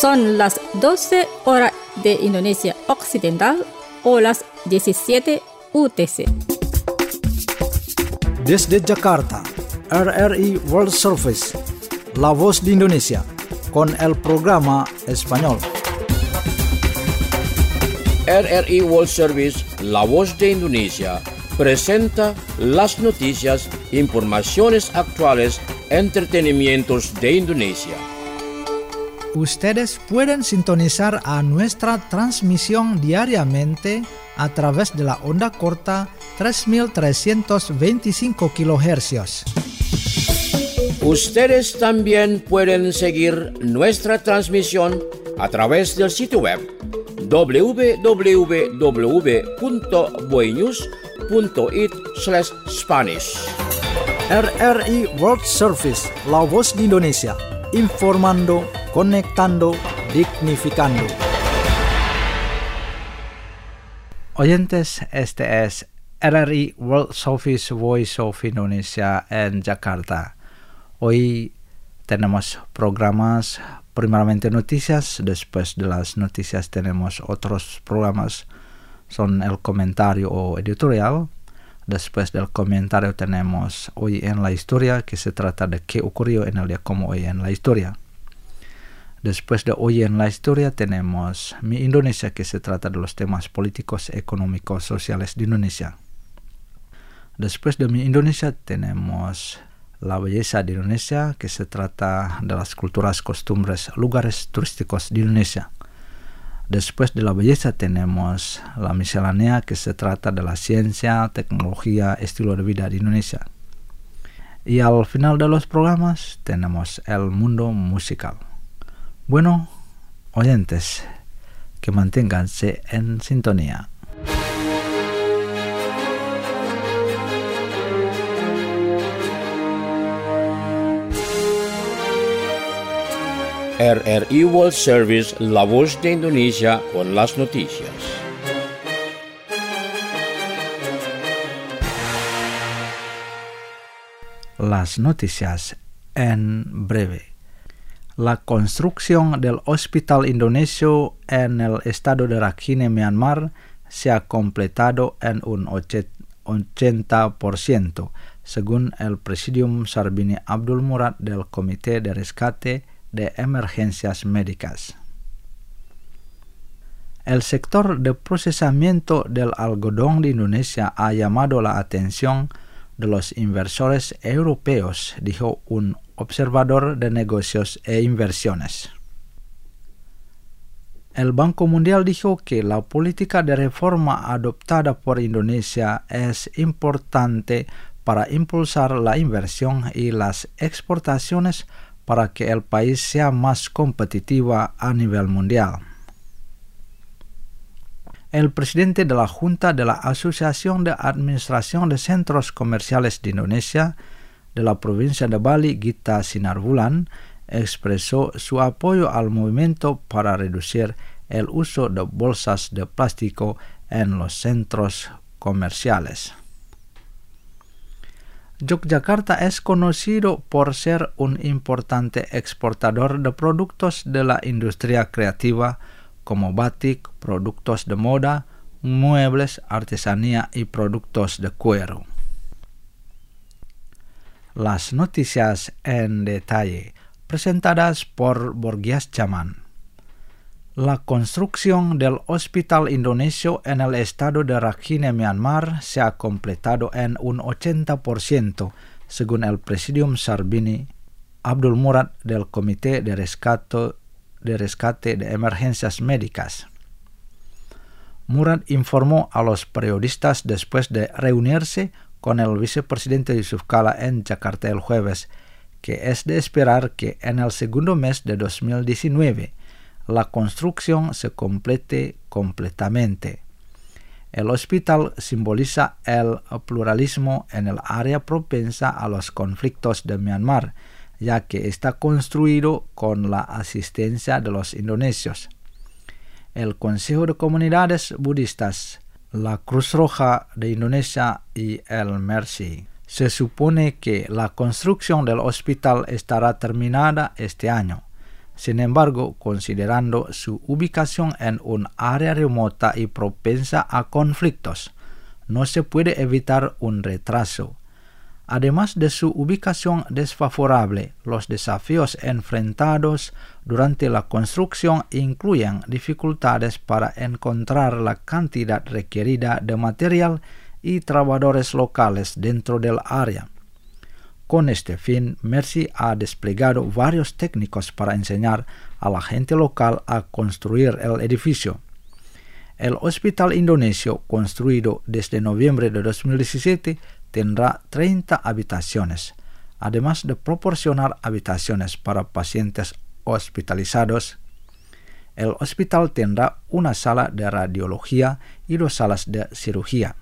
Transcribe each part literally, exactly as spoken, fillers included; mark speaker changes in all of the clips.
Speaker 1: Son las doce horas de Indonesia Occidental o las diecisiete U T C.
Speaker 2: Desde Jakarta, R R I World Service, La Voz de Indonesia, con el programa español.
Speaker 3: R R I World Service, La Voz de Indonesia, presenta las noticias, informaciones actuales, entretenimientos de Indonesia.
Speaker 2: Ustedes pueden sintonizar a nuestra transmisión diariamente a través de la onda corta tres mil trescientos veinticinco kilohercios.
Speaker 3: Ustedes también pueden seguir nuestra transmisión a través del sitio web doble u doble u doble u punto boynews punto it slash Spanish.
Speaker 2: R R I World Service, La Voz de Indonesia, informando, conectando, dignificando. Oyentes, este es R R I World Service Voice of Indonesia en Jakarta. Hoy tenemos programas, primeramente noticias, después de las noticias tenemos otros programas, son el comentario o editorial. Después del comentario tenemos Hoy en la Historia, que se trata de qué ocurrió en el día como hoy en la historia. Después de Hoy en la Historia tenemos Mi Indonesia, que se trata de los temas políticos, económicos, sociales de Indonesia. Después de Mi Indonesia tenemos La Belleza de Indonesia, que se trata de las culturas, costumbres, lugares turísticos de Indonesia. Después de la belleza tenemos La Miscelánea, que se trata de la ciencia, tecnología, estilo de vida de Indonesia. Y al final de los programas tenemos El Mundo Musical. Bueno, oyentes, que manténganse en sintonía.
Speaker 3: R R I World Service, La Voz de Indonesia, con las noticias.
Speaker 2: Las noticias en breve. La construcción del Hospital Indonesio en el estado de Rakhine, Myanmar, se ha completado en un ochenta por ciento, según el Presidium Sarbini Abdul Murad del Comité de Rescate de Emergencias Médicas. El sector de procesamiento del algodón de Indonesia ha llamado la atención de los inversores europeos, dijo un observador de negocios e inversiones. El Banco Mundial dijo que la política de reforma adoptada por Indonesia es importante para impulsar la inversión y las exportaciones para que el país sea más competitiva a nivel mundial. El presidente de la Junta de la Asociación de Administración de Centros Comerciales de Indonesia, de la provincia de Bali, Gita Sinarbulan, expresó su apoyo al movimiento para reducir el uso de bolsas de plástico en los centros comerciales. Yogyakarta es conocido por ser un importante exportador de productos de la industria creativa como batik, productos de moda, muebles, artesanía y productos de cuero. Las noticias en detalle, presentadas por Borgias Chaman. La construcción del Hospital Indonesio en el estado de Rakhine, Myanmar, se ha completado en un ochenta por ciento, según el Presidium Sarbini Abdul Murad del Comité de Rescate, de Rescate de Emergencias Médicas. Murad informó a los periodistas después de reunirse con el vicepresidente Yusuf Kala en Jakarta el jueves, que es de esperar que en el segundo mes de dos mil diecinueve la construcción se complete completamente. El hospital simboliza el pluralismo en el área propensa a los conflictos de Myanmar, ya que está construido con la asistencia de los indonesios. El Consejo de Comunidades Budistas, la Cruz Roja de Indonesia y el Mercy. Se supone que la construcción del hospital estará terminada este año. Sin embargo, considerando su ubicación en un área remota y propensa a conflictos, no se puede evitar un retraso. Además de su ubicación desfavorable, los desafíos enfrentados durante la construcción incluyen dificultades para encontrar la cantidad requerida de material y trabajadores locales dentro del área. Con este fin, Mercy ha desplegado varios técnicos para enseñar a la gente local a construir el edificio. El hospital indonesio, construido desde noviembre de dos mil diecisiete, tendrá treinta habitaciones, además de proporcionar habitaciones para pacientes hospitalizados. El hospital tendrá una sala de radiología y dos salas de cirugía.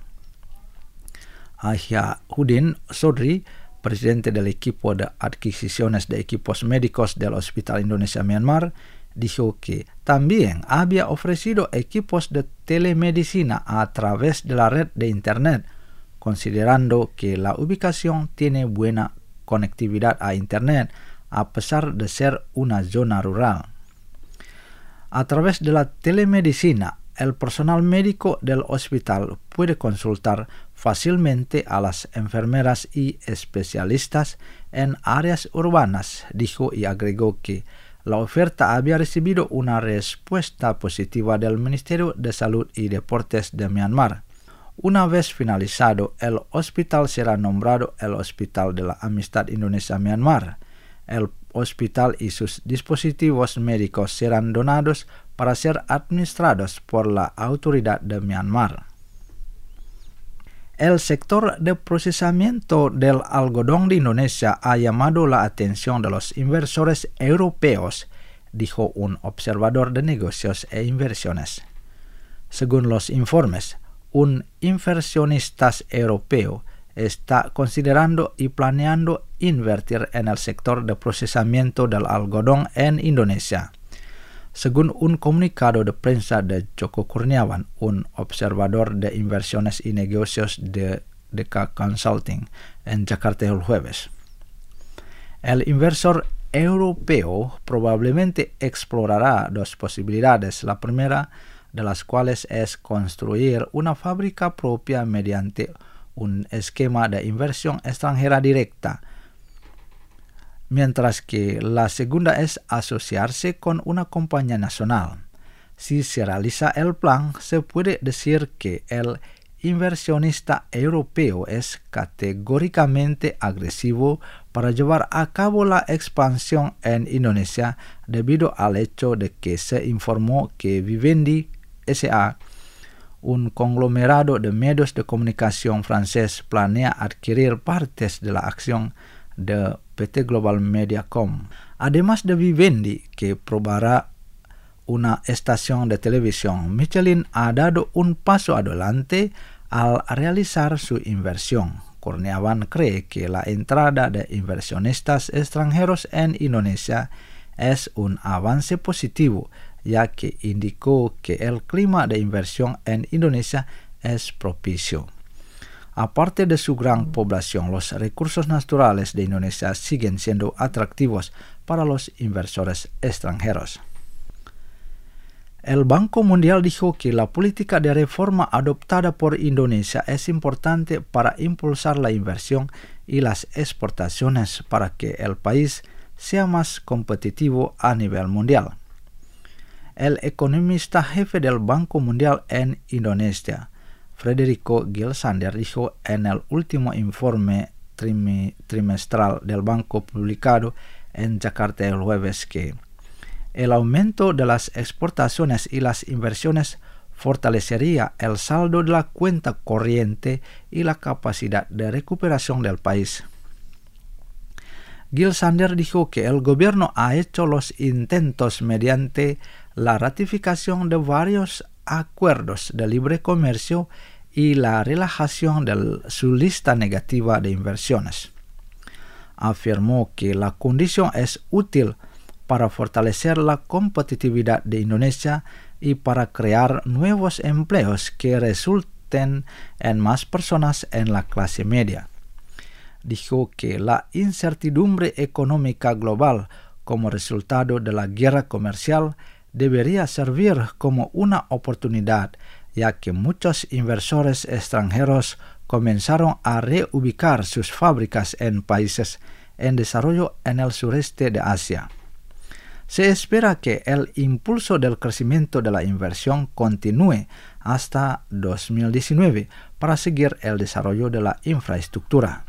Speaker 2: Ahyauddin Sodri, presidente del equipo de adquisiciones de equipos médicos del Hospital Indonesia Myanmar, dijo que también había ofrecido equipos de telemedicina a través de la red de Internet, considerando que la ubicación tiene buena conectividad a Internet a pesar de ser una zona rural. A través de la telemedicina, el personal médico del hospital puede consultar fácilmente a las enfermeras y especialistas en áreas urbanas, dijo, y agregó que la oferta había recibido una respuesta positiva del Ministerio de Salud y Deportes de Myanmar. Una vez finalizado, el hospital será nombrado el Hospital de la Amistad Indonesia-Myanmar. El hospital y sus dispositivos médicos serán donados para ser administrados por la autoridad de Myanmar. El sector de procesamiento del algodón de Indonesia ha llamado la atención de los inversores europeos, dijo un observador de negocios e inversiones. Según los informes, un inversionista europeo está considerando y planeando invertir en el sector de procesamiento del algodón en Indonesia. Según un comunicado de prensa de Joko Kurniawan, un observador de inversiones y negocios de D K Consulting en Jakarta el jueves. El inversor europeo probablemente explorará dos posibilidades, la primera de las cuales es construir una fábrica propia mediante un esquema de inversión extranjera directa, mientras que la segunda es asociarse con una compañía nacional. Si se realiza el plan, se puede decir que el inversionista europeo es categóricamente agresivo para llevar a cabo la expansión en Indonesia debido al hecho de que se informó que Vivendi S A, un conglomerado de medios de comunicación francés, planea adquirir partes de la acción de P T Global Mediacom. Además de Vivendi, que probará una estación de televisión, Michelin ha dado un paso adelante al realizar su inversión. Kurniawan cree que la entrada de inversionistas extranjeros en Indonesia es un avance positivo, ya que indicó que el clima de inversión en Indonesia es propicio. Aparte de su gran población, los recursos naturales de Indonesia siguen siendo atractivos para los inversores extranjeros. El Banco Mundial dijo que la política de reforma adoptada por Indonesia es importante para impulsar la inversión y las exportaciones para que el país sea más competitivo a nivel mundial. El economista jefe del Banco Mundial en Indonesia, Federico Gilsander, dijo en el último informe trim- trimestral del banco publicado en Jakarta el jueves que el aumento de las exportaciones y las inversiones fortalecería el saldo de la cuenta corriente y la capacidad de recuperación del país. Gilsander dijo que el gobierno ha hecho los intentos mediante la ratificación de varios acuerdos de libre comercio y la relajación de su lista negativa de inversiones. Afirmó que la condición es útil para fortalecer la competitividad de Indonesia y para crear nuevos empleos que resulten en más personas en la clase media. Dijo que la incertidumbre económica global como resultado de la guerra comercial debería servir como una oportunidad, ya que muchos inversores extranjeros comenzaron a reubicar sus fábricas en países en desarrollo en el sureste de Asia. Se espera que el impulso del crecimiento de la inversión continúe hasta dos mil diecinueve para seguir el desarrollo de la infraestructura.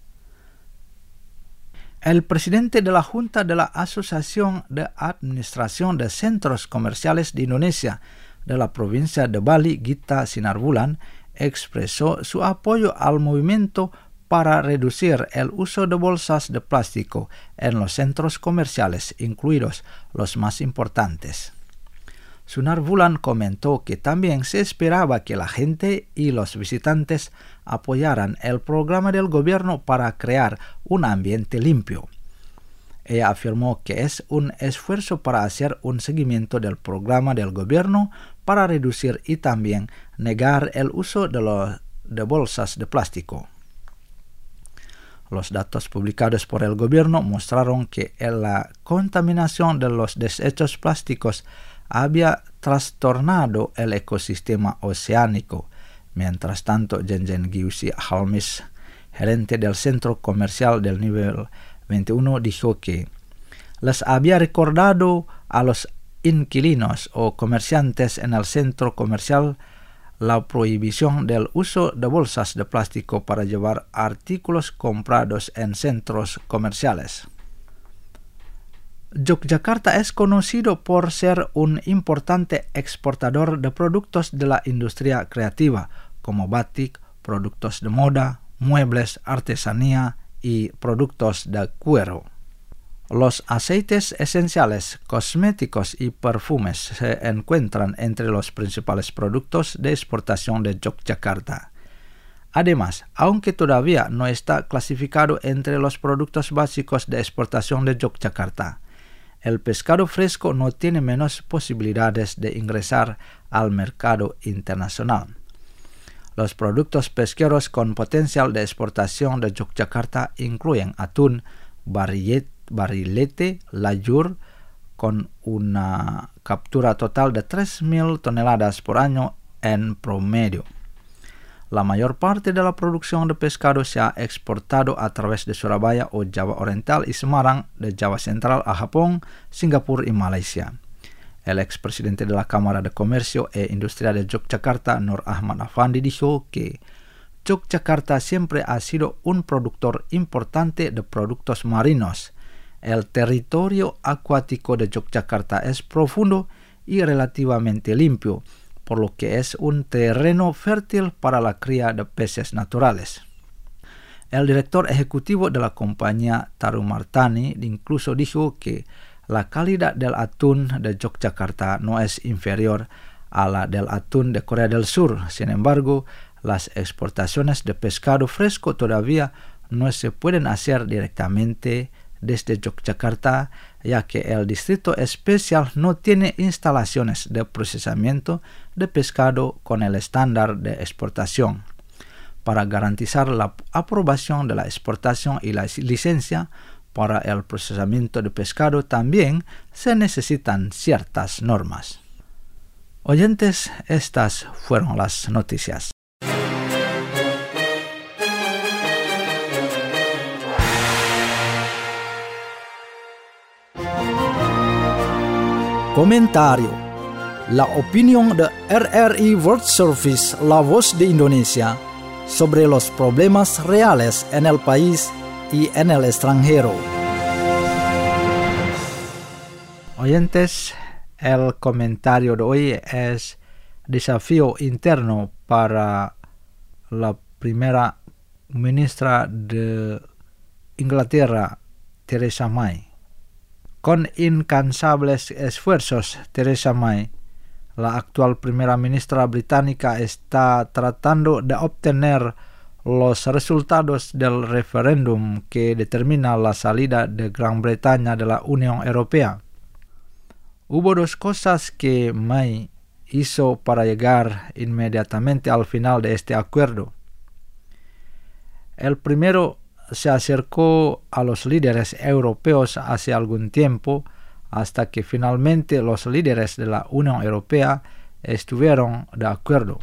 Speaker 2: El presidente de la Junta de la Asociación de Administración de Centros Comerciales de Indonesia de la provincia de Bali, Gita Sinarbulan, expresó su apoyo al movimiento para reducir el uso de bolsas de plástico en los centros comerciales, incluidos los más importantes. Sinarbulan comentó que también se esperaba que la gente y los visitantes apoyaran el programa del gobierno para crear un ambiente limpio. Ella afirmó que es un esfuerzo para hacer un seguimiento del programa del gobierno para reducir y también negar el uso de, los, de bolsas de plástico. Los datos publicados por el gobierno mostraron que la contaminación de los desechos plásticos había trastornado el ecosistema oceánico. Mientras tanto, Jenjen Giusi Halmis, gerente del centro comercial del nivel veintiuno, dijo que les había recordado a los inquilinos o comerciantes en el centro comercial la prohibición del uso de bolsas de plástico para llevar artículos comprados en centros comerciales. Yogyakarta es conocido por ser un importante exportador de productos de la industria creativa, como batik, productos de moda, muebles, artesanía y productos de cuero. Los aceites esenciales, cosméticos y perfumes se encuentran entre los principales productos de exportación de Yogyakarta. Además, aunque todavía no está clasificado entre los productos básicos de exportación de Yogyakarta, el pescado fresco no tiene menos posibilidades de ingresar al mercado internacional. Los productos pesqueros con potencial de exportación de Yogyakarta incluyen atún, barillet, barilete, layur, con una captura total de tres mil toneladas por año en promedio. La mayor parte de la producción de pescado se ha exportado a través de Surabaya o Java Oriental y Semarang, de Java Central a Japón, Singapur y Malaysia. El expresidente de la Cámara de Comercio e Industria de Yogyakarta, Nur Ahmad Afandi, dijo que Yogyakarta siempre ha sido un productor importante de productos marinos. El territorio acuático de Yogyakarta es profundo y relativamente limpio, por lo que es un terreno fértil para la cría de peces naturales. El director ejecutivo de la compañía Tarumartani incluso dijo que la calidad del atún de Yogyakarta no es inferior a la del atún de Corea del Sur. Sin embargo, las exportaciones de pescado fresco todavía no se pueden hacer directamente desde Yogyakarta, ya que el Distrito Especial no tiene instalaciones de procesamiento de pescado con el estándar de exportación. Para garantizar la aprobación de la exportación y la licencia para el procesamiento de pescado también se necesitan ciertas normas. Oyentes, estas fueron las noticias.
Speaker 4: Comentario. La opinión de R R I World Service, la voz de Indonesia, sobre los problemas reales en el país y en el extranjero.
Speaker 2: Oyentes, el comentario de hoy es desafío interno para la primera ministra de Inglaterra, Theresa May. Con incansables esfuerzos, Theresa May, la actual primera ministra británica, está tratando de obtener los resultados del referéndum que determina la salida de Gran Bretaña de la Unión Europea. Hubo dos cosas que May hizo para llegar inmediatamente al final de este acuerdo. El primero se acercó a los líderes europeos hace algún tiempo, hasta que finalmente los líderes de la Unión Europea estuvieron de acuerdo.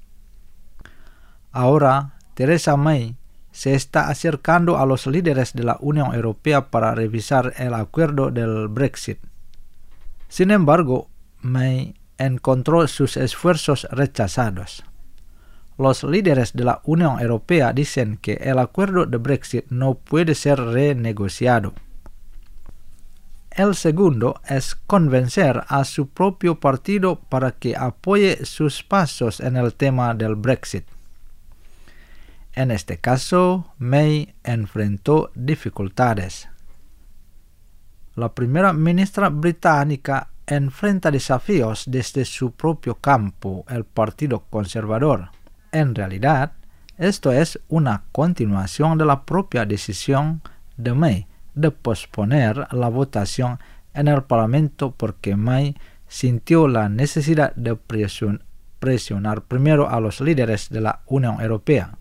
Speaker 2: Ahora, Theresa May se está acercando a los líderes de la Unión Europea para revisar el acuerdo del Brexit. Sin embargo, May encontró sus esfuerzos rechazados. Los líderes de la Unión Europea dicen que el acuerdo de Brexit no puede ser renegociado. El segundo es convencer a su propio partido para que apoye sus pasos en el tema del Brexit. En este caso, May enfrentó dificultades. La primera ministra británica enfrenta desafíos desde su propio campo, el Partido Conservador. En realidad, esto es una continuación de la propia decisión de May de posponer la votación en el Parlamento porque May sintió la necesidad de presion- presionar primero a los líderes de la Unión Europea.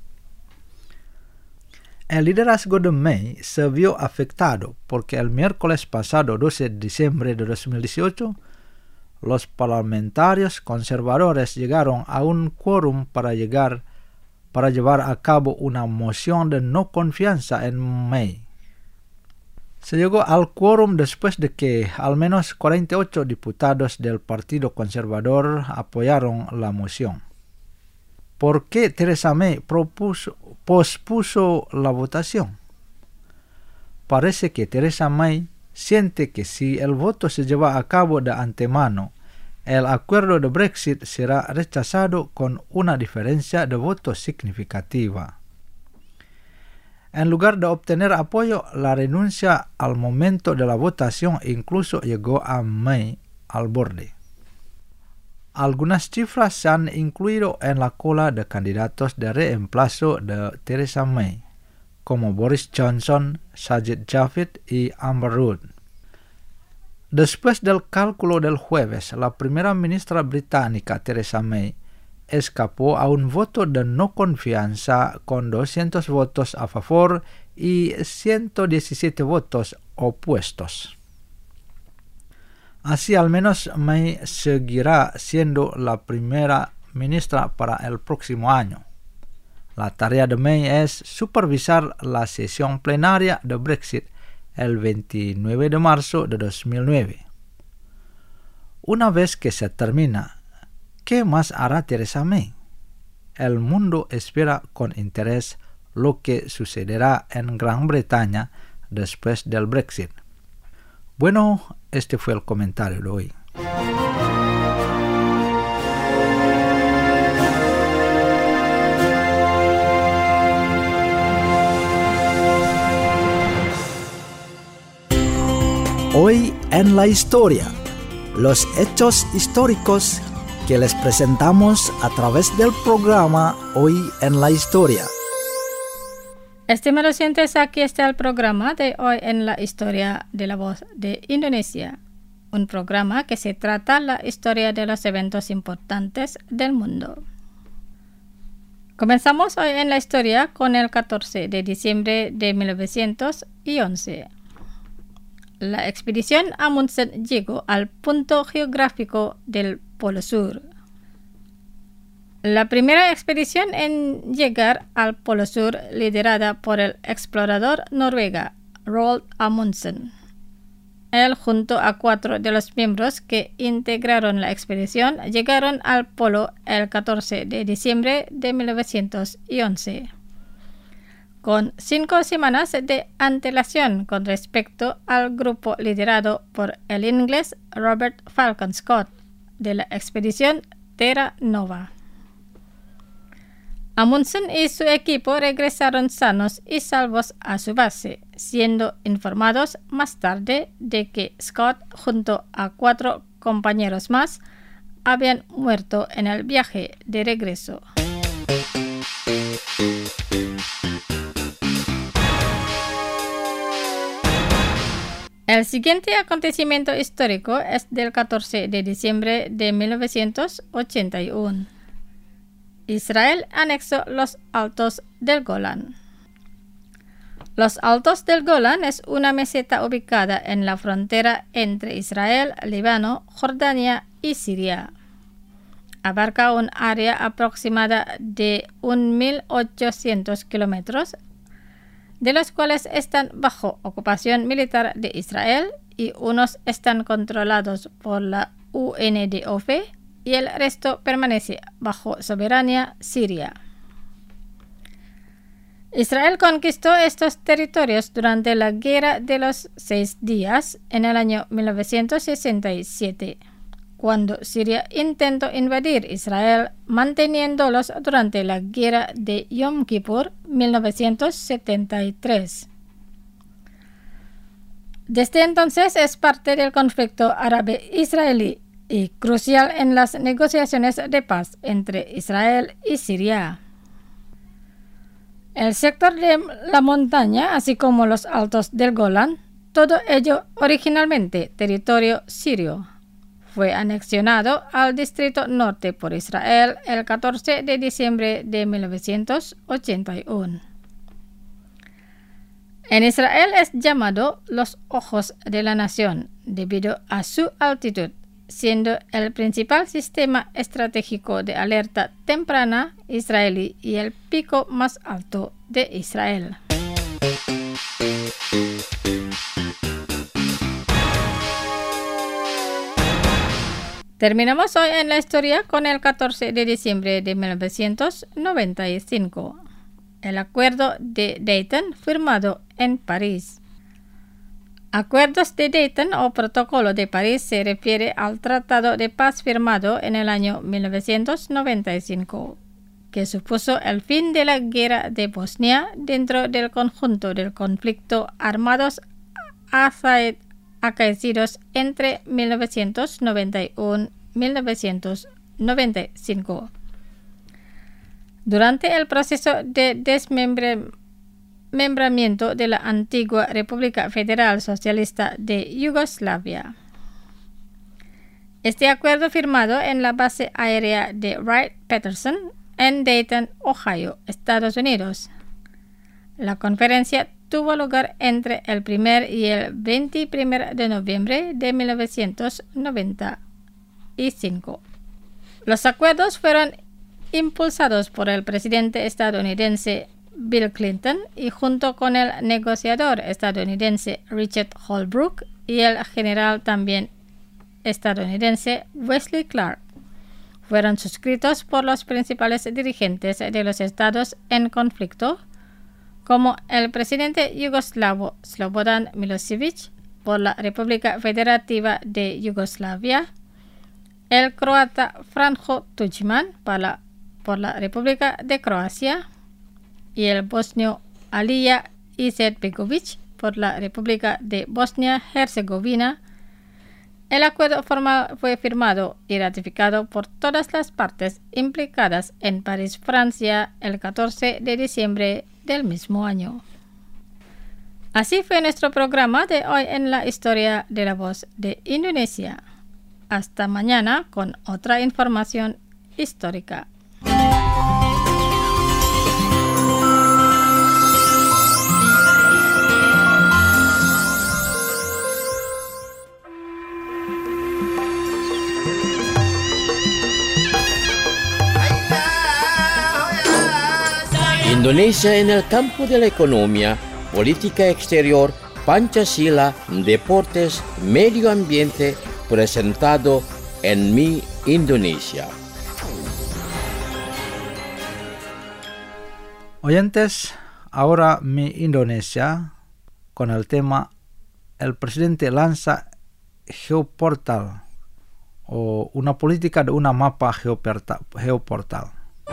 Speaker 2: El liderazgo de May se vio afectado porque el miércoles pasado doce de diciembre de dos mil dieciocho, los parlamentarios conservadores llegaron a un quórum para, llegar, para llevar a cabo una moción de no confianza en May. Se llegó al quórum después de que al menos cuarenta y ocho diputados del Partido Conservador apoyaron la moción. ¿Por qué Theresa May propuso, pospuso la votación? Parece que Theresa May siente que si el voto se lleva a cabo de antemano, el acuerdo de Brexit será rechazado con una diferencia de votos significativa. En lugar de obtener apoyo, la renuncia al momento de la votación incluso llegó a May al borde. Algunas cifras se han incluido en la cola de candidatos de reemplazo de Theresa May, como Boris Johnson, Sajid Javid y Amber Rudd. Después del cálculo del jueves, la primera ministra británica Theresa May escapó a un voto de no confianza con doscientos votos a favor y ciento diecisiete votos opuestos. Así al menos May seguirá siendo la primera ministra para el próximo año. La tarea de May es supervisar la sesión plenaria de Brexit el veintinueve de marzo de dos mil nueve. Una vez que se termina, ¿qué más hará Theresa May? El mundo espera con interés lo que sucederá en Gran Bretaña después del Brexit. Bueno, este fue el comentario de hoy.
Speaker 4: Hoy en la historia, los hechos históricos que les presentamos a través del programa Hoy en la historia.
Speaker 1: Estimados oyentes, aquí está el programa de Hoy en la historia de la Voz de Indonesia, un programa que se trata la historia de los eventos importantes del mundo. Comenzamos hoy en la historia con el catorce de diciembre de mil novecientos once. La expedición Amundsen llegó al punto geográfico del Polo Sur. La primera expedición en llegar al Polo Sur, liderada por el explorador noruega Roald Amundsen. Él, junto a cuatro de los miembros que integraron la expedición, llegaron al Polo el catorce de diciembre de mil novecientos once. Con cinco semanas de antelación con respecto al grupo liderado por el inglés Robert Falcon Scott de la expedición Terra Nova. Amundsen y su equipo regresaron sanos y salvos a su base, siendo informados más tarde de que Scott, junto a cuatro compañeros más, habían muerto en el viaje de regreso. El siguiente acontecimiento histórico es del catorce de diciembre de mil novecientos ochenta y uno. Israel anexó los Altos del Golán. Los Altos del Golán es una meseta ubicada en la frontera entre Israel, Líbano, Jordania y Siria. Abarca un área aproximada de mil ochocientos kilómetros, de los cuales están bajo ocupación militar de Israel y unos están controlados por la U N D O F y el resto permanece bajo soberanía siria. Israel conquistó estos territorios durante la Guerra de los Seis Días en el año mil novecientos sesenta y siete, cuando Siria intentó invadir Israel, manteniéndolos durante la Guerra de Yom Kippur mil novecientos setenta y tres. Desde entonces es parte del conflicto árabe-israelí y crucial en las negociaciones de paz entre Israel y Siria. El sector de la montaña, así como los altos del Golán, todo ello originalmente territorio sirio, fue anexionado al Distrito Norte por Israel el catorce de diciembre de mil novecientos ochenta y uno. En Israel es llamado los ojos de la nación debido a su altitud, siendo el principal sistema estratégico de alerta temprana israelí y el pico más alto de Israel. Terminamos hoy en la historia con el catorce de diciembre de mil novecientos noventa y cinco, el Acuerdo de Dayton firmado en París. Acuerdos de Dayton o Protocolo de París se refiere al Tratado de Paz firmado en el año mil novecientos noventa y cinco, que supuso el fin de la Guerra de Bosnia dentro del conjunto del conflicto armados acaecidos entre mil novecientos noventa y uno y mil novecientos noventa y cinco. Durante el proceso de desmembramiento de la antigua República Federal Socialista de Yugoslavia. Este acuerdo firmado en la base aérea de Wright-Patterson en Dayton, Ohio, Estados Unidos. La conferencia tuvo lugar entre el primero y el veintiuno de noviembre de mil novecientos noventa y cinco. Los acuerdos fueron impulsados por el presidente estadounidense Bill Clinton y junto con el negociador estadounidense Richard Holbrooke y el general también estadounidense Wesley Clark. Fueron suscritos por los principales dirigentes de los estados en conflicto, como el presidente yugoslavo Slobodan Milosevic por la República Federativa de Yugoslavia, el croata Franjo Tuđman para, por la República de Croacia y el bosnio Alija Izetbegović por la República de Bosnia-Herzegovina. El acuerdo formal fue firmado y ratificado por todas las partes implicadas en París, Francia, el catorce de diciembre del mismo año. Así fue nuestro programa de hoy en la historia de la voz de Indonesia. Hasta mañana con otra información histórica.
Speaker 3: Indonesia en el campo de la economía, política exterior, Pancasila, deportes, medio ambiente, presentado en Mi Indonesia.
Speaker 2: Oyentes, ahora Mi Indonesia con el tema El presidente lanza Geoportal o una política de una mapa geoportal.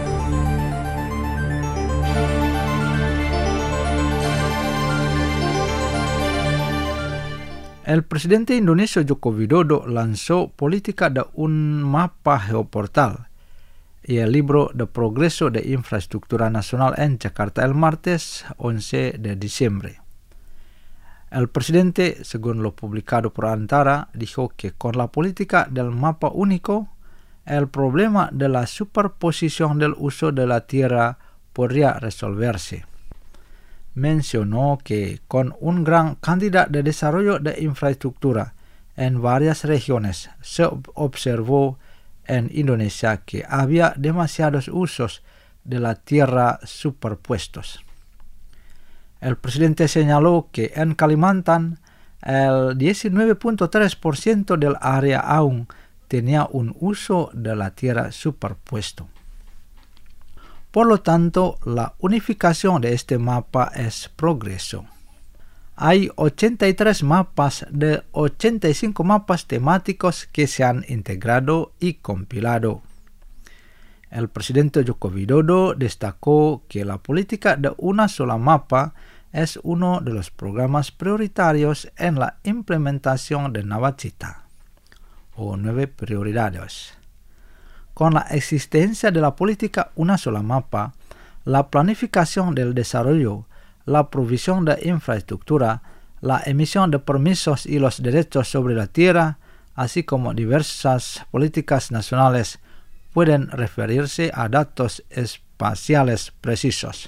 Speaker 2: El presidente indonesia Joko Widodo lanzó política de un mapa geoportal y el libro de progreso de infraestructura nacional en Jakarta el martes once de diciembre. El presidente, según lo publicado por Antara, dijo que con la política del mapa único, el problema de la superposición del uso de la tierra podría resolverse. mencionó que con un gran cantidad de desarrollo de infraestructura en varias regiones se observó en Indonesia que había demasiados usos de la tierra superpuestos. El presidente señaló que en Kalimantan el diecinueve punto tres por ciento del área aún tenía un uso de la tierra superpuesto. Por lo tanto, la unificación de este mapa es progreso. Hay ochenta y tres mapas de ochenta y cinco mapas temáticos que se han integrado y compilado. El presidente Joko Widodo destacó que la política de una sola mapa es uno de los programas prioritarios en la implementación de Nawacita, o nueve prioridades. Con la existencia de la política una sola mapa, la planificación del desarrollo, la provisión de infraestructura, la emisión de permisos y los derechos sobre la tierra, así como diversas políticas nacionales, pueden referirse a datos espaciales precisos.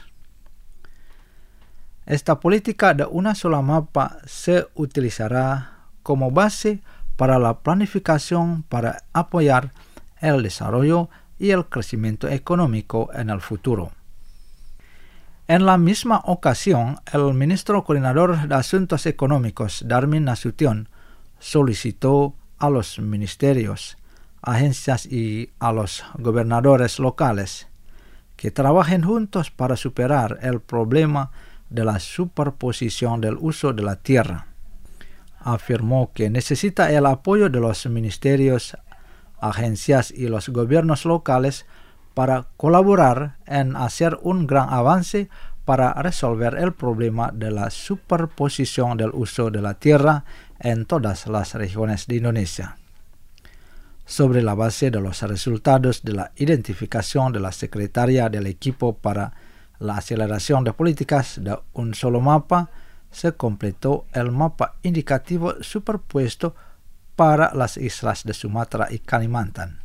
Speaker 2: Esta política de una sola mapa se utilizará como base para la planificación para apoyar el desarrollo y el crecimiento económico en el futuro. En la misma ocasión, el ministro coordinador de Asuntos Económicos, Darmin Nasution, solicitó a los ministerios, agencias y a los gobernadores locales que trabajen juntos para superar el problema de la superposición del uso de la tierra. Afirmó que necesita el apoyo de los ministerios, agencias y los gobiernos locales para colaborar en hacer un gran avance para resolver el problema de la superposición del uso de la tierra en todas las regiones de Indonesia. Sobre la base de los resultados de la identificación de la secretaria del equipo para la aceleración de políticas de un solo mapa, se completó el mapa indicativo superpuesto para las islas de Sumatra y Kalimantan.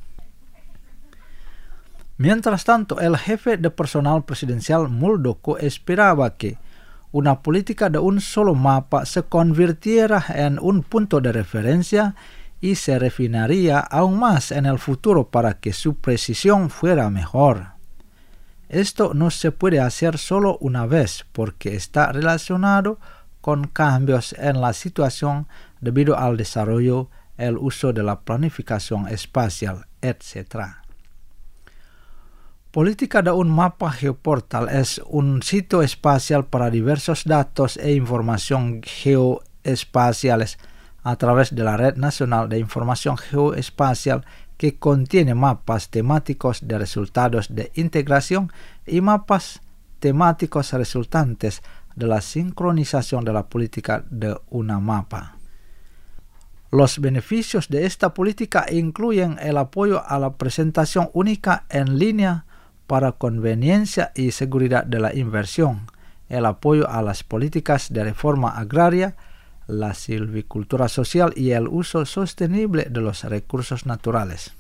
Speaker 2: Mientras tanto, el jefe de personal presidencial Muldoko esperaba que una política de un solo mapa se convirtiera en un punto de referencia y se refinaría aún más en el futuro para que su precisión fuera mejor. Esto no se puede hacer solo una vez porque está relacionado con cambios en la situación debido al desarrollo, el uso de la planificación espacial, etcétera. Política de un mapa geoportal es un sitio espacial para diversos datos e información geoespaciales a través de la Red Nacional de Información Geoespacial que contiene mapas temáticos de resultados de integración y mapas temáticos resultantes de la sincronización de la política de una mapa. Los beneficios de esta política incluyen el apoyo a la presentación única en línea para conveniencia y seguridad de la inversión, el apoyo a las políticas de reforma agraria, la silvicultura social y el uso sostenible de los recursos naturales.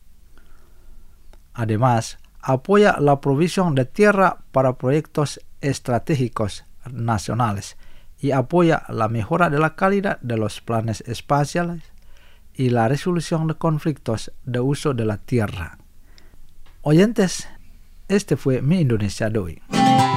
Speaker 2: Además, apoya la provisión de tierra para proyectos estratégicos nacionales y apoya la mejora de la calidad de los planes espaciales y la resolución de conflictos de uso de la tierra. Oyentes, este fue Mi Indonesia de hoy.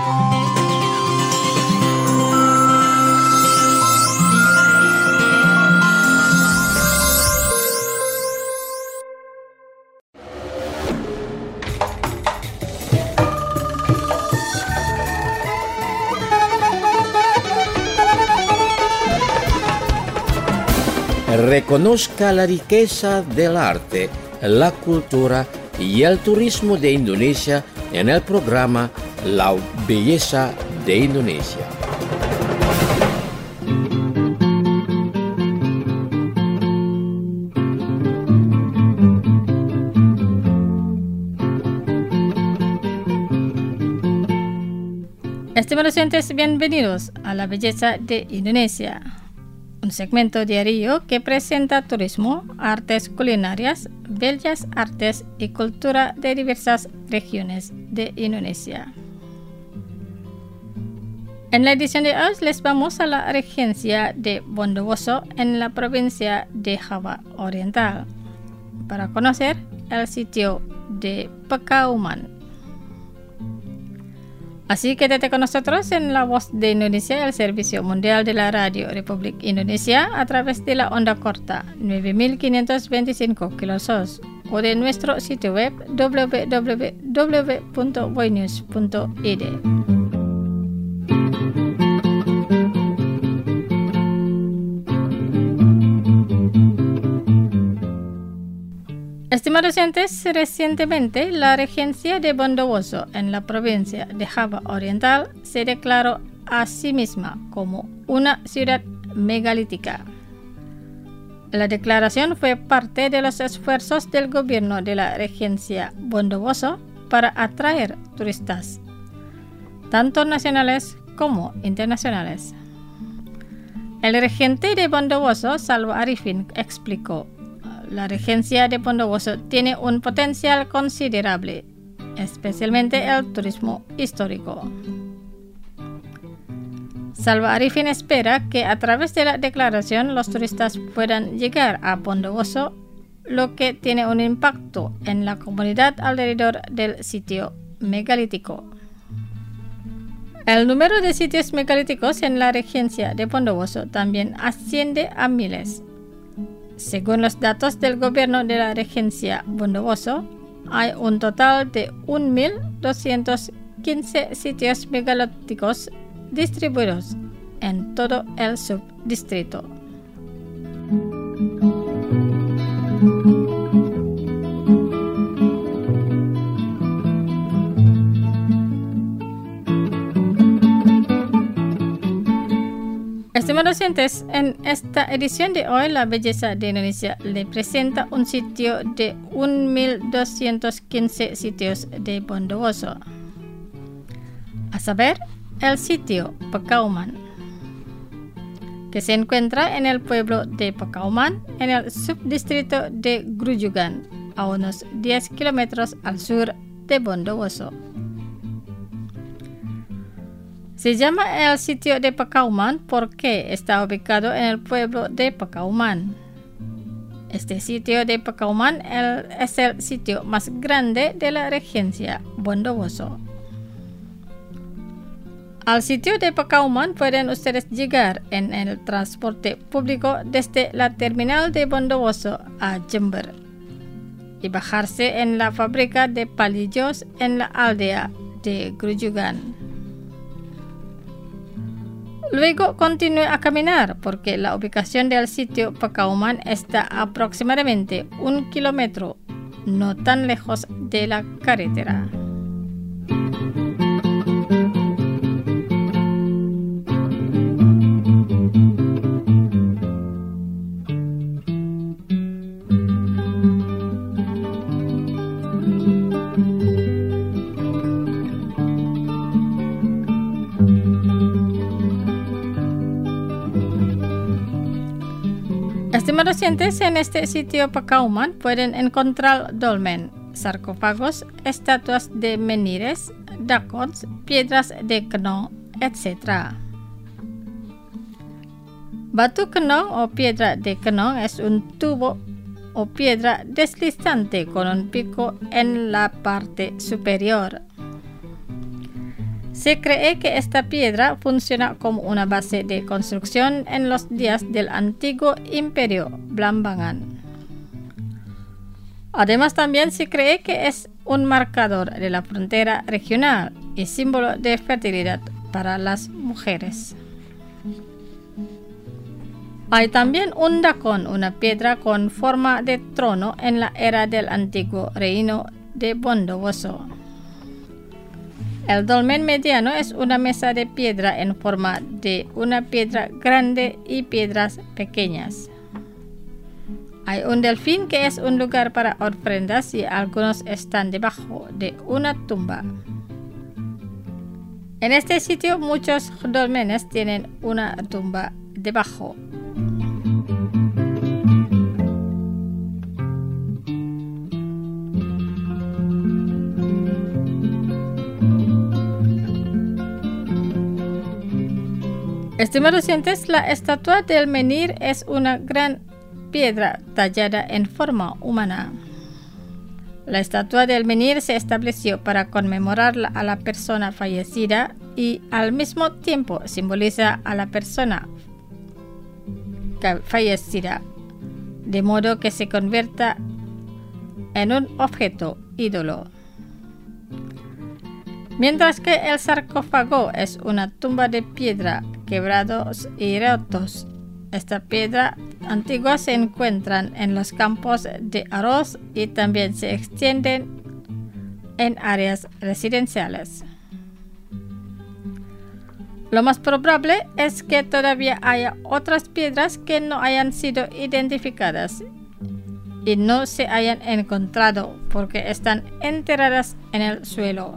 Speaker 3: Reconozca la riqueza del arte, la cultura y el turismo de Indonesia en el programa La Belleza de Indonesia.
Speaker 1: Estimados oyentes, bienvenidos a La Belleza de Indonesia, un segmento diario que presenta turismo, artes culinarias, bellas artes y cultura de diversas regiones de Indonesia. En la edición de hoy les vamos a la regencia de Bondowoso en la provincia de Java Oriental para conocer el sitio de Pekauman. Así quédate con nosotros en La Voz de Indonesia, el servicio mundial de la Radio Republik Indonesia a través de la onda corta nueve mil quinientos veinticinco kilohertz o de nuestro sitio web w w w punto boynews punto i d. Estimados oyentes, recientemente la regencia de Bondowoso en la provincia de Java Oriental se declaró a sí misma como una ciudad megalítica. La declaración fue parte de los esfuerzos del gobierno de la regencia Bondowoso para atraer turistas, tanto nacionales como internacionales. El regente de Bondowoso, Salwa Arifin, explicó: la regencia de Bondowoso tiene un potencial considerable, especialmente el turismo histórico. Salwa Arifin espera que a través de la declaración los turistas puedan llegar a Bondowoso, lo que tiene un impacto en la comunidad alrededor del sitio megalítico. El número de sitios megalíticos en la regencia de Bondowoso también asciende a miles. Según los datos del gobierno de la regencia Bondowoso, hay un total de un mil doscientos quince sitios megalíticos distribuidos en todo el subdistrito. Estimados oyentes, en esta edición de hoy, La Belleza de Indonesia le presenta un sitio de mil doscientos quince sitios de Bondowoso, a saber, el sitio Pekauman, que se encuentra en el pueblo de Pekauman, en el subdistrito de Grujugan, a unos diez kilómetros al sur de Bondowoso. Se llama el sitio de Pekauman porque está ubicado en el pueblo de Pekauman. Este sitio de Pekauman el, es el sitio más grande de la regencia Bondowoso. Al sitio de Pekauman pueden ustedes llegar en el transporte público desde la terminal de Bondowoso a Jember y bajarse en la fábrica de palillos en la aldea de Grujugan. Luego continúe a caminar porque la ubicación del sitio Pekauman está aproximadamente un kilómetro, no tan lejos de la carretera. Estimados oyentes, en este sitio Pekauman pueden encontrar dolmen, sarcófagos, estatuas de menires, dakons, piedras de kenong, etcétera. Batu kenong o piedra de kenong es un tubo o piedra deslizante con un pico en la parte superior. Se cree que esta piedra funciona como una base de construcción en los días del antiguo Imperio Blambangan. Además, también se cree que es un marcador de la frontera regional y símbolo de fertilidad para las mujeres. Hay también un dakon, una piedra con forma de trono en la era del antiguo reino de Bondowoso. El dolmen mediano es una mesa de piedra en forma de una piedra grande y piedras pequeñas. Hay un delfín que es un lugar para ofrendas y algunos están debajo de una tumba. En este sitio muchos dolmenes tienen una tumba debajo. Estimados oyentes, la estatua del menhir es una gran piedra tallada en forma humana. La estatua del menhir se estableció para conmemorar a la persona fallecida y al mismo tiempo simboliza a la persona fallecida, de modo que se convierta en un objeto ídolo. Mientras que el sarcófago es una tumba de piedra, quebrados y rotos, esta piedra antigua se encuentran en los campos de arroz y también se extienden en áreas residenciales. Lo más probable es que todavía haya otras piedras que no hayan sido identificadas y no se hayan encontrado porque están enterradas en el suelo.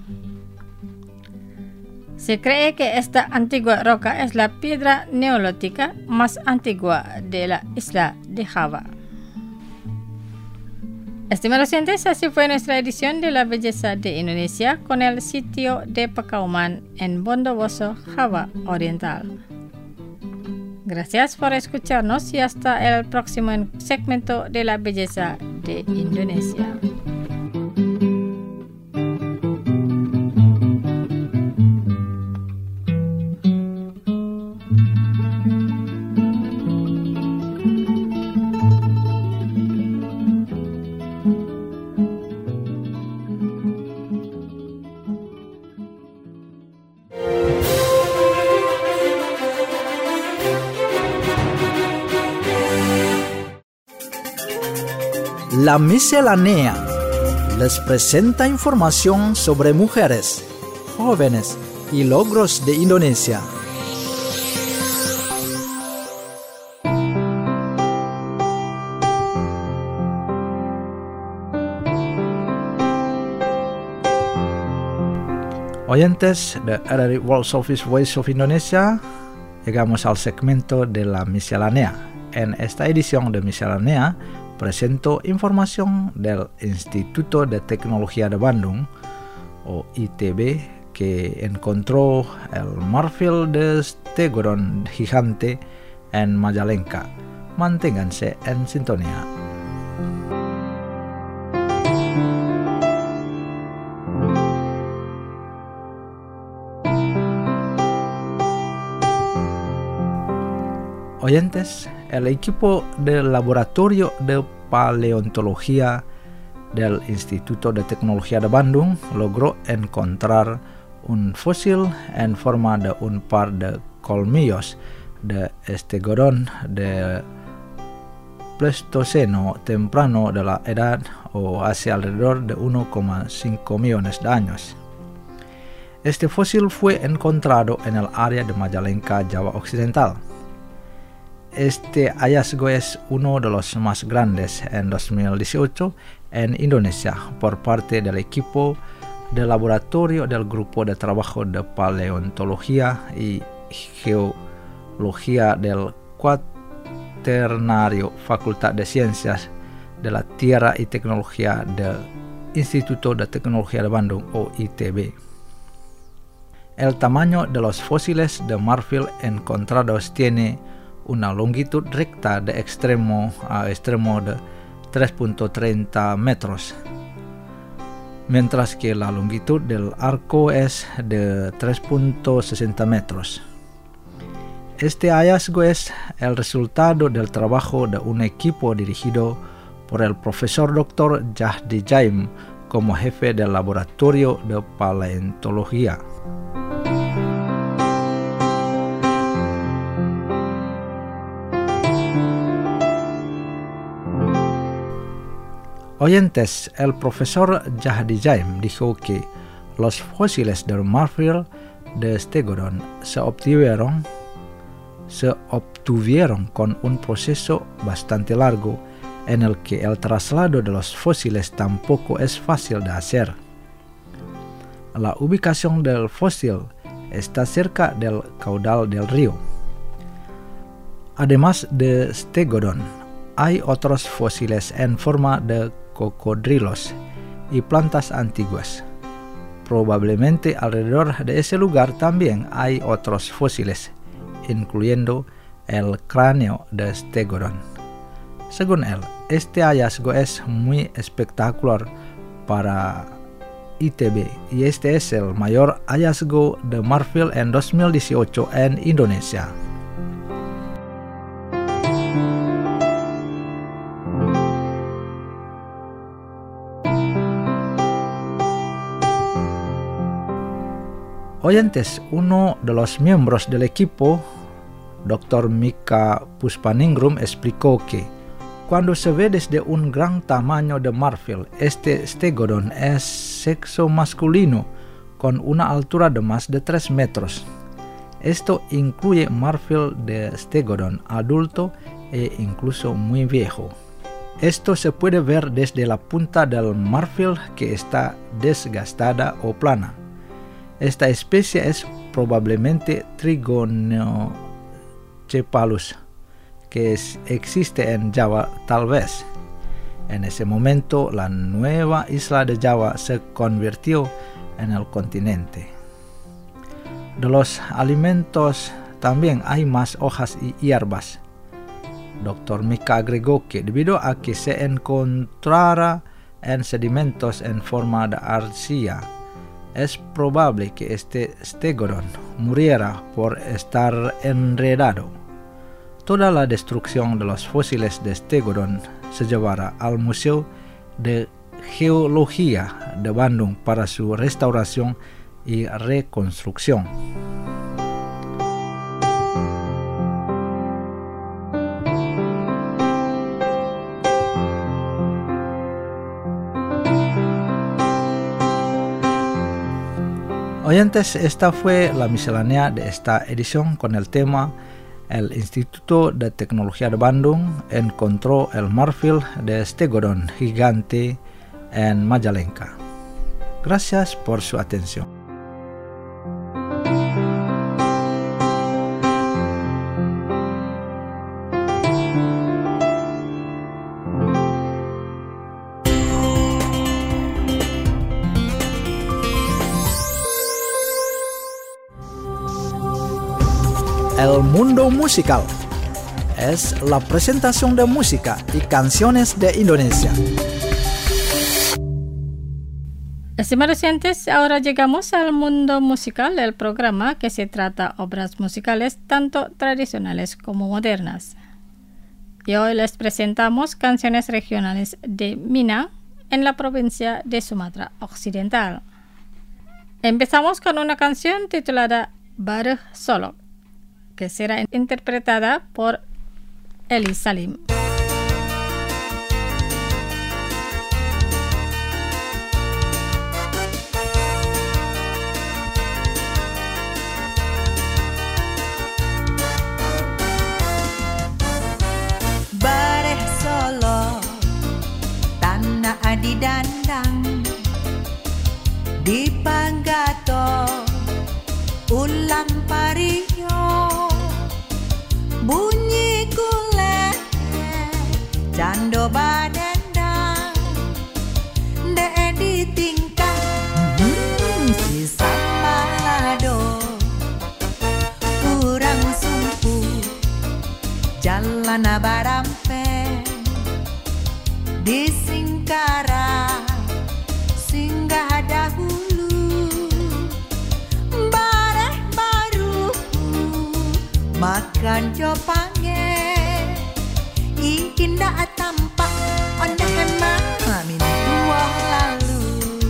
Speaker 1: Se cree que esta antigua roca es la piedra neolítica más antigua de la isla de Java. Estimados oyentes, así fue nuestra edición de La Belleza de Indonesia con el sitio de Pakauman en Bondowoso, Java Oriental. Gracias por escucharnos y hasta el próximo segmento de La Belleza de Indonesia.
Speaker 4: La Miscelánea les presenta información sobre mujeres, jóvenes y logros de Indonesia.
Speaker 2: Oyentes de R R I World Service Voice of Indonesia, llegamos al segmento de la miscelánea. En esta edición de miscelánea presento información del Instituto de Tecnología de Bandung, o I T B, que encontró el marfil de Stegodon gigante en Majalengka. Manténganse en sintonía. Oyentes, el equipo del Laboratorio de Paleontología del Instituto de Tecnología de Bandung logró encontrar un fósil en forma de un par de colmillos de Stegodon de Pleistoceno temprano de la edad o hace alrededor de uno coma cinco millones de años. Este fósil fue encontrado en el área de Majalengka, Java Occidental. Este hallazgo es uno de los más grandes en dos mil dieciocho en Indonesia por parte del equipo de laboratorio del Grupo de Trabajo de Paleontología y Geología del Cuaternario Facultad de Ciencias de la Tierra y Tecnología del Instituto de Tecnología de Bandung, o I T B. El tamaño de los fósiles de marfil encontrados tiene una longitud recta de extremo a extremo de tres punto treinta metros, mientras que la longitud del arco es de tres punto sesenta metros. Este hallazgo es el resultado del trabajo de un equipo dirigido por el profesor doctor Jahdi Jaim como jefe del Laboratorio de Paleontología. Oyentes, el profesor Jahdi Jaim dijo que los fósiles del marfil de Stegodon se obtuvieron, se obtuvieron con un proceso bastante largo en el que el traslado de los fósiles tampoco es fácil de hacer. La ubicación del fósil está cerca del caudal del río. Además de Stegodon, hay otros fósiles en forma de cocodrilos y plantas antiguas. Probablemente alrededor de ese lugar también hay otros fósiles incluyendo el cráneo de Stegodon. Según él, este hallazgo es muy espectacular para I T B y este es el mayor hallazgo de marfil en dos mil dieciocho en Indonesia. Oyentes, uno de los miembros del equipo, doctor Mika Puspaningrum, explicó que cuando se ve desde un gran tamaño de marfil, este Stegodon es sexo masculino con una altura de más de tres metros. Esto incluye marfil de Stegodon adulto e incluso muy viejo. Esto se puede ver desde la punta del marfil que está desgastada o plana. Esta especie es probablemente Trigonocephalus, que es, existe en Java tal vez. En ese momento, la nueva isla de Java se convirtió en el continente. De los alimentos también hay más hojas y hierbas. doctor Mika agregó que debido a que se encontrara en sedimentos en forma de arcilla, es probable que este Stegodon muriera por estar enredado. Toda la destrucción de los fósiles de Stegodon se llevará al Museo de Geología de Bandung para su restauración y reconstrucción. Oyentes, esta fue la miscelánea de esta edición con el tema El Instituto de Tecnología de Bandung encontró el marfil de Stegodon gigante en Majalengka. Gracias por su atención.
Speaker 4: El mundo musical es la presentación de música y canciones de Indonesia.
Speaker 1: Estimados oyentes, ahora llegamos al mundo musical, el programa que se trata obras musicales tanto tradicionales como modernas. Y hoy les presentamos canciones regionales de Minang en la provincia de Sumatra Occidental. Empezamos con una canción titulada Bareh Solok, que será interpretada por Eli Salim.
Speaker 5: Bareh Solok, tanah adi dandang, di Panggato, ulang pario, bunyi kulek, cando badendang, de di tingkah, hmm, si samalado, kurang sumpu, jalan abarampe, di Singkara, singgah dahulu, bareh baru, makan copange, indah tampak, ondah emang min dua lalu,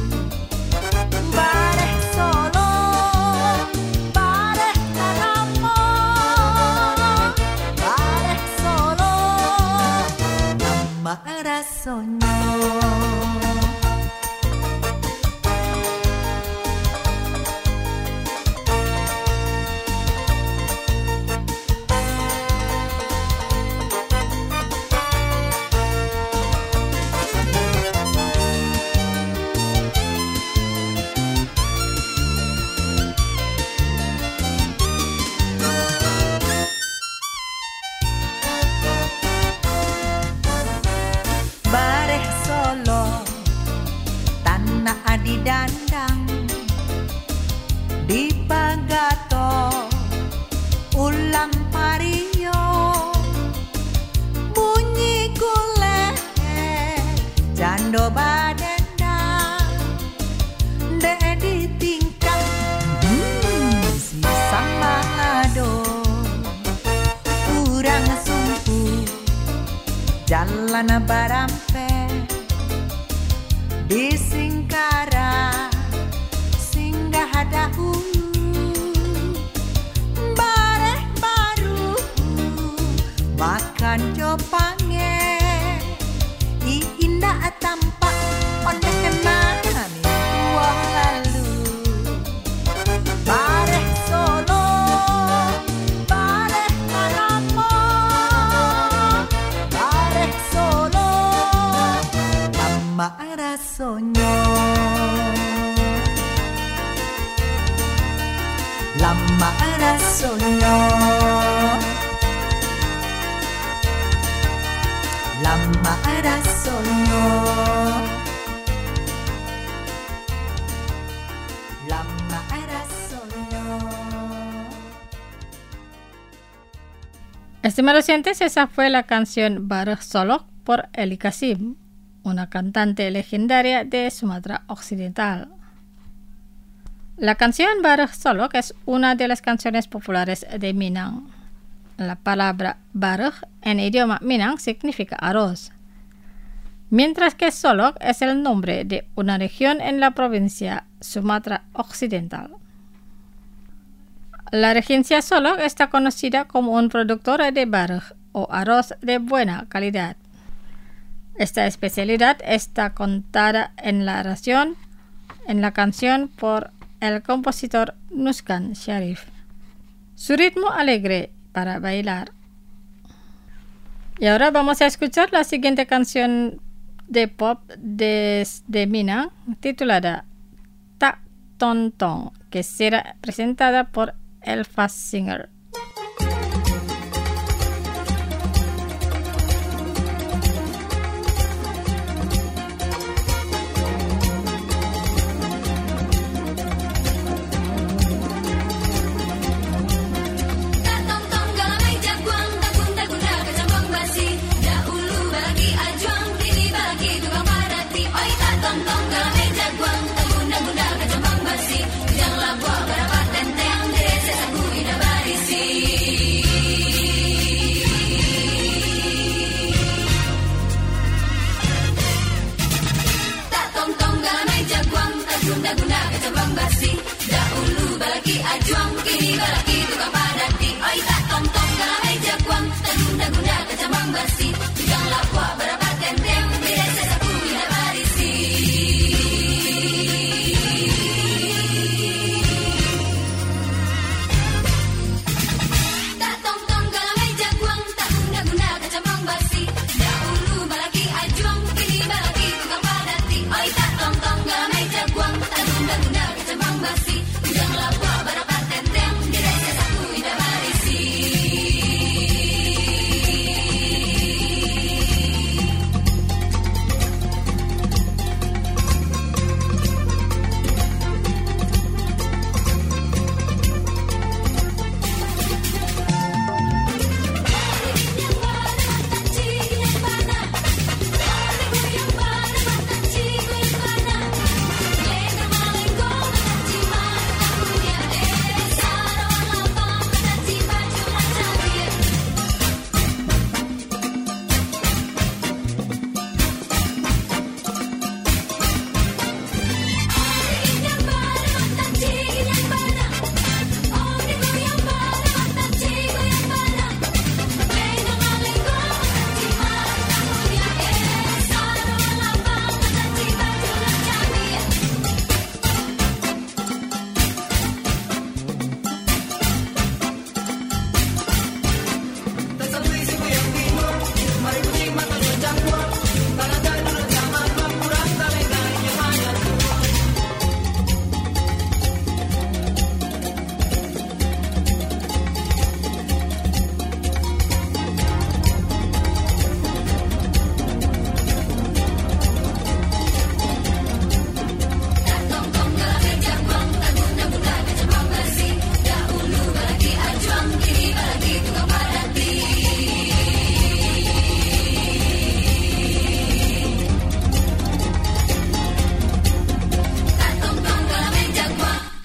Speaker 5: bareh Solo, bareh Karamo, bareh Solo, nama rasonyo. Bareh Solo, tanah adi dandang, di Panggato, ulang Ando badenda de di tingkah hmm, si sama ado kurang sumpu jalan barampe di Singkara singgah dahulu bareh baru makan copange indah tampak onde kemana minggu lalu bareh Solo bareh Malamo bareh Solo lama rasonyo lama rasonyo lama rasonyo lama rasonyo.
Speaker 1: Estimados oyentes, esa fue la canción Bareh Solok por Eli Kasim, una cantante legendaria de Sumatra Occidental. La canción Bareh Solok es una de las canciones populares de Minang. La palabra bareh en idioma Minang significa arroz, mientras que Solok es el nombre de una región en la provincia Sumatra Occidental. La regencia Solok está conocida como un productor de bareh o arroz de buena calidad. Esta especialidad está contada en la oración, en la canción por el compositor Nuskan Sharif. Su ritmo alegre para bailar. Y ahora vamos a escuchar la siguiente canción de pop desde Minang titulada Tak Tong Tong, que será presentada por El Fast Singer.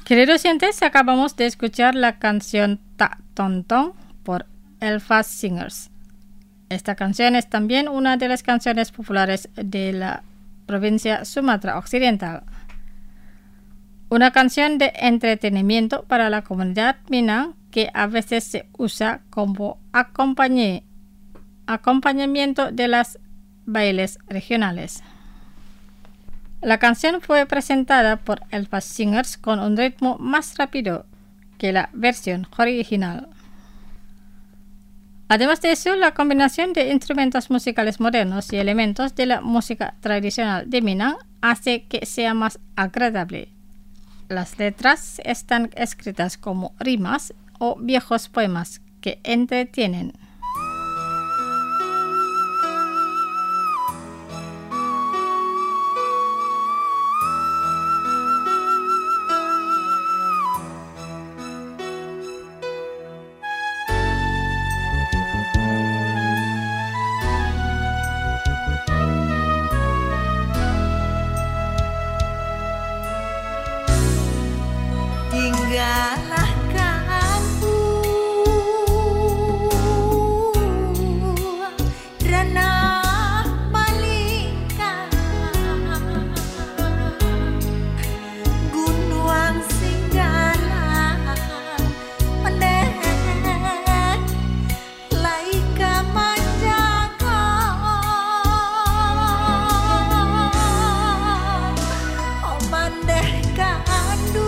Speaker 1: Queridos oyentes, acabamos de escuchar la canción Tak Tontong por Elva Singers. Esta canción es también una de las canciones populares de la provincia Sumatra Occidental. Una canción de entretenimiento para la comunidad Minang que a veces se usa como acompañe, acompañamiento de las bailes regionales. La canción fue presentada por Elva Singers con un ritmo más rápido que la versión original. Además de eso, la combinación de instrumentos musicales modernos y elementos de la música tradicional de Minang hace que sea más agradable. Las letras están escritas como rimas o viejos poemas que entretienen.
Speaker 5: Tinggallah kampung ranah balikan gunung singgala pendek laika manjaga oh mandeh kandu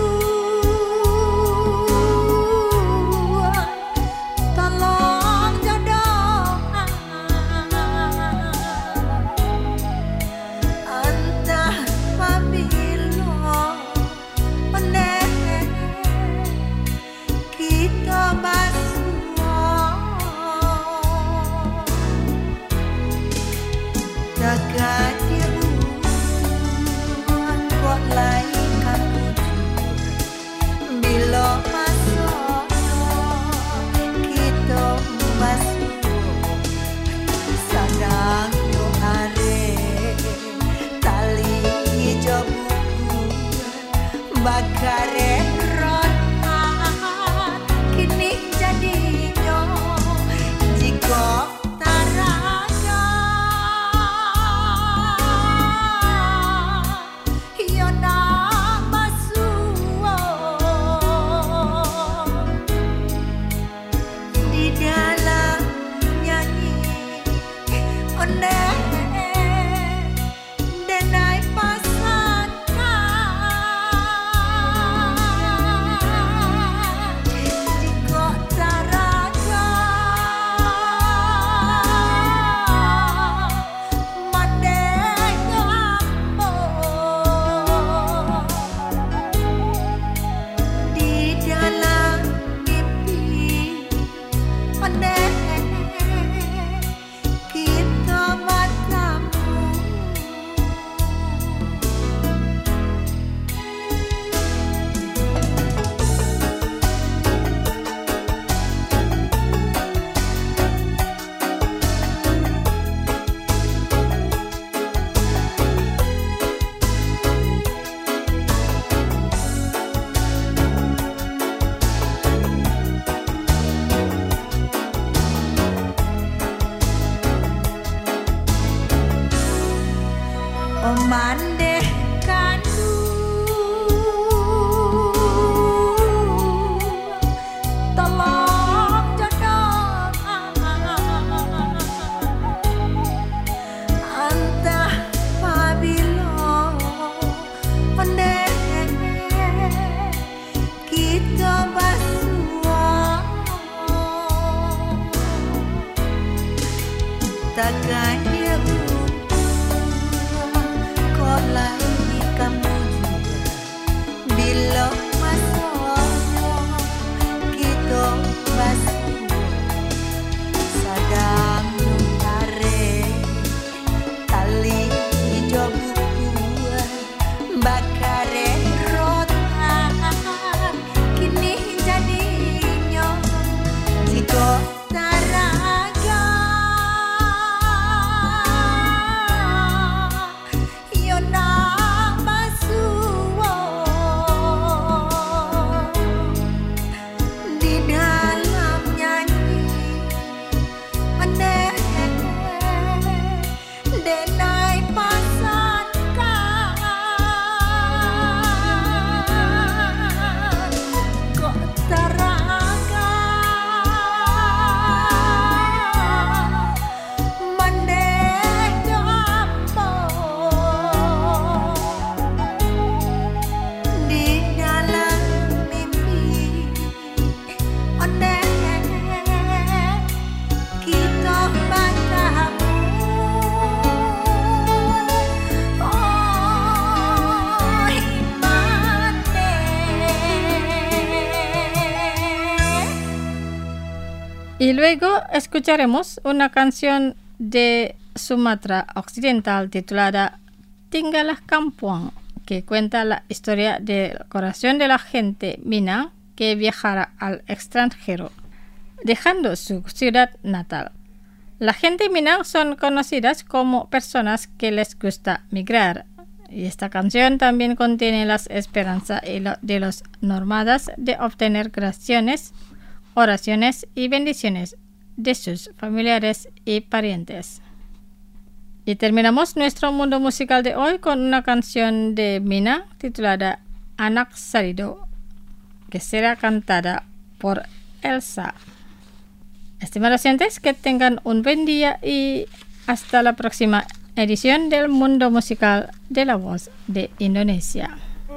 Speaker 5: bakare rotan kini jadinya jika taraga yona basuo di dalam nyanyi oneh denai pasan
Speaker 1: Y luego escucharemos una canción de Sumatra Occidental titulada Tinggalah Kampung, que cuenta la historia del corazón de la gente Minang que viajara al extranjero, dejando su ciudad natal. La gente Minang son conocidas como personas que les gusta migrar, y esta canción también contiene las esperanzas de los nómadas de obtener gracias, oraciones y bendiciones de sus familiares y parientes. Y terminamos nuestro mundo musical de hoy con una canción de Minang titulada Anak Sarido, que será cantada por Elsa. Estimados oyentes, que tengan un buen día y hasta la próxima edición del Mundo Musical de la Voz de Indonesia.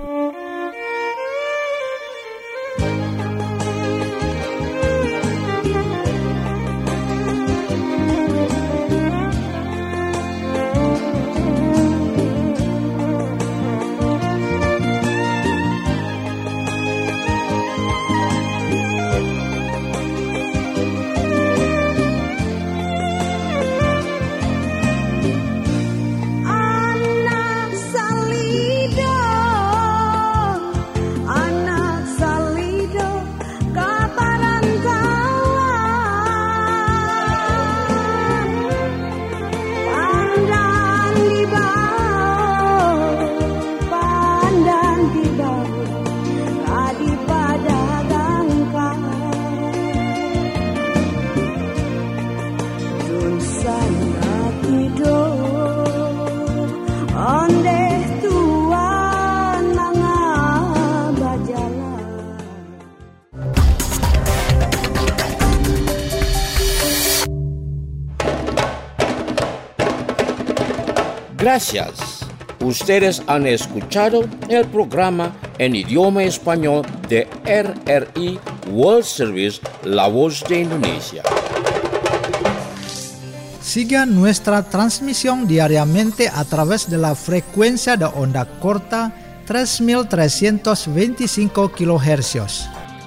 Speaker 3: Gracias. Ustedes han escuchado el programa en idioma español de R R I World Service, La Voz de Indonesia.
Speaker 4: Siga nuestra transmisión diariamente a través de la frecuencia de onda corta tres mil trescientos veinticinco kilohercios.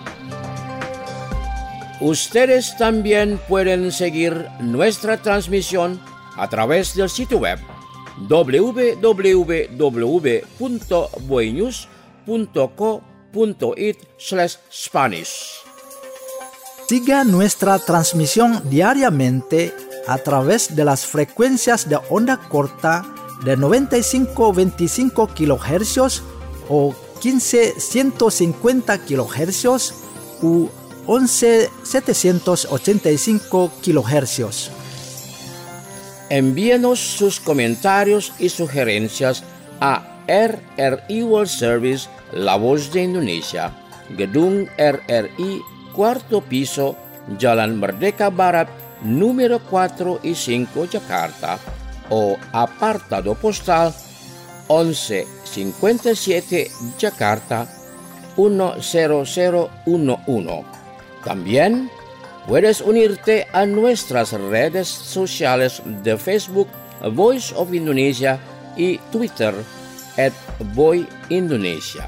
Speaker 3: Ustedes también pueden seguir nuestra transmisión a través del sitio web doble u doble u doble u punto boynews punto co punto it slash Spanish.
Speaker 4: Siga nuestra transmisión diariamente a través de las frecuencias de onda corta de noventa y cinco punto veinticinco kilohercios o quince mil ciento cincuenta kilohercios u once mil setecientos ochenta y cinco kilohercios.
Speaker 3: Envíenos sus comentarios y sugerencias a R R I World Service, La Voz de Indonesia, Gedung R R I, cuarto piso, Jalan Merdeka Barat, número cuatro y cinco, Jakarta, o apartado postal once cincuenta y siete, Jakarta, uno cero cero uno uno. También puedes unirte a nuestras redes sociales de Facebook, Voice of Indonesia, y Twitter, at Voy Indonesia.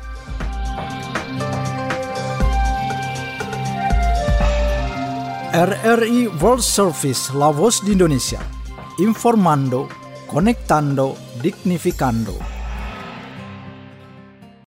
Speaker 4: R R I World Service, La Voz de Indonesia, informando, conectando, dignificando.